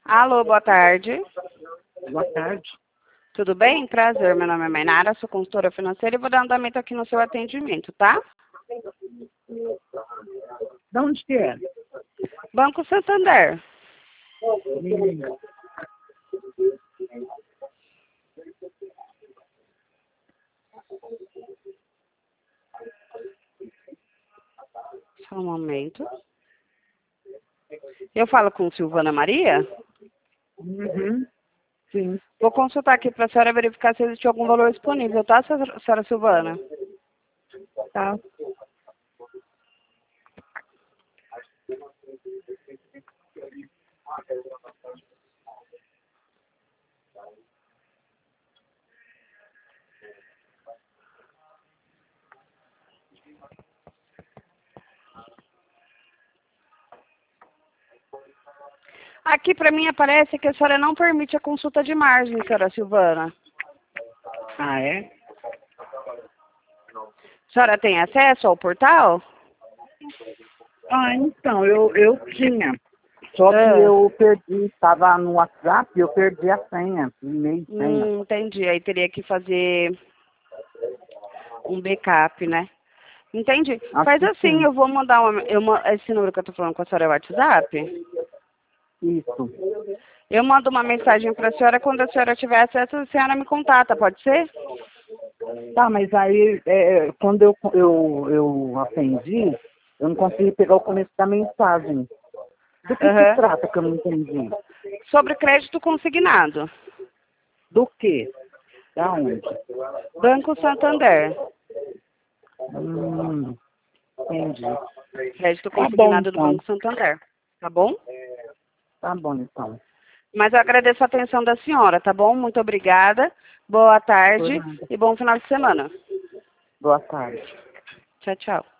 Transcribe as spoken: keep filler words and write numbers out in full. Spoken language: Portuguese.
Alô, boa tarde. Boa tarde. Tudo bem? Prazer, meu nome é Mainara, sou consultora financeira e vou dar andamento aqui no seu atendimento, tá? De onde que é? Banco Santander. Hum. Só um momento. Eu falo com Silvana Maria? Uhum. Sim. Vou consultar aqui para a senhora verificar se existe algum valor disponível, tá, senhora Silvana? Tá. Aqui para mim aparece que a senhora não permite a consulta de margem, senhora Silvana. Ah, é? A senhora tem acesso ao portal? Ah, então, eu, eu tinha. Só que Ah. eu perdi, estava no WhatsApp, eu perdi a senha, e-mail e senha. Hum, entendi. Aí teria que fazer um backup, né? Entendi. Acho Faz que assim, sim. eu vou mandar uma, eu, ma- esse número que eu tô falando com a senhora é o WhatsApp. Isso. Eu mando uma mensagem para a senhora, quando a senhora tiver acesso, a senhora me contata, pode ser? Tá, mas aí, é, quando eu, eu, eu atendi, eu não consegui pegar o começo da mensagem. Do que se Aham. trata que eu não entendi? Sobre crédito consignado. Do que? Da onde? Banco Santander. Hum, entendi. Crédito Tá bom, consignado do então. Banco Santander. Tá bom? Tá bom, então. Mas eu agradeço a atenção da senhora, tá bom? Muito obrigada. Boa Por tarde nada. e bom final de semana. Boa tarde. Tchau, tchau.